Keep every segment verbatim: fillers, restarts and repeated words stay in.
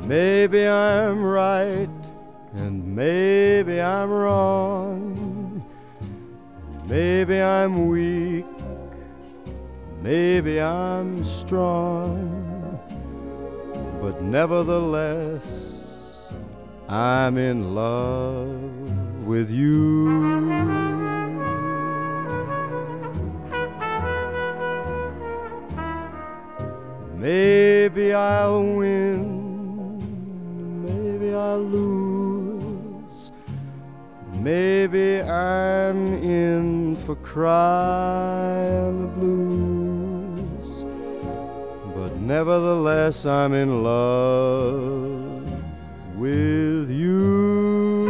Maybe I'm right and maybe I'm wrong. Maybe I'm weak, maybe I'm strong, but nevertheless I'm in love with you. Maybe I'll win, maybe I'll lose, maybe I'm in for crying the blues, but nevertheless I'm in love with you.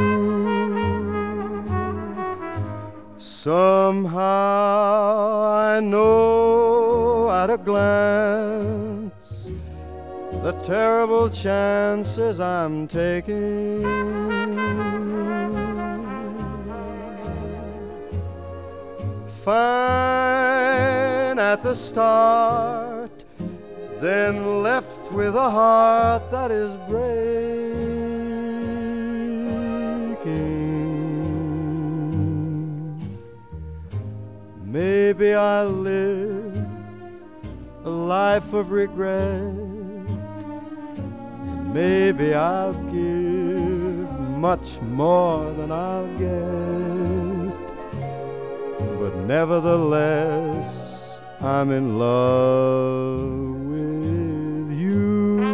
Somehow I know at a glance the terrible chances I'm taking. Fine at the start, then left with a heart that is breaking. Maybe I'll live a life of regret, and maybe I'll give much more than I'll get, but nevertheless I'm in love with you.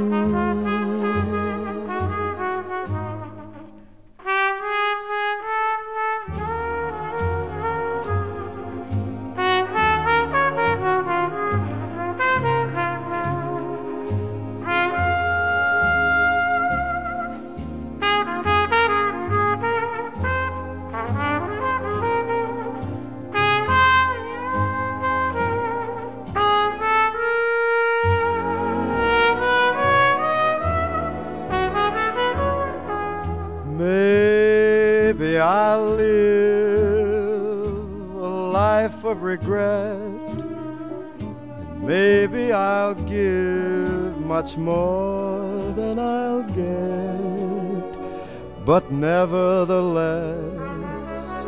Maybe I'll live a life of regret, and maybe I'll give much more than I'll get, but nevertheless,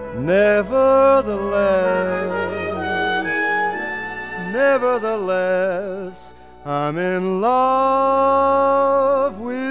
nevertheless, nevertheless, I'm in love with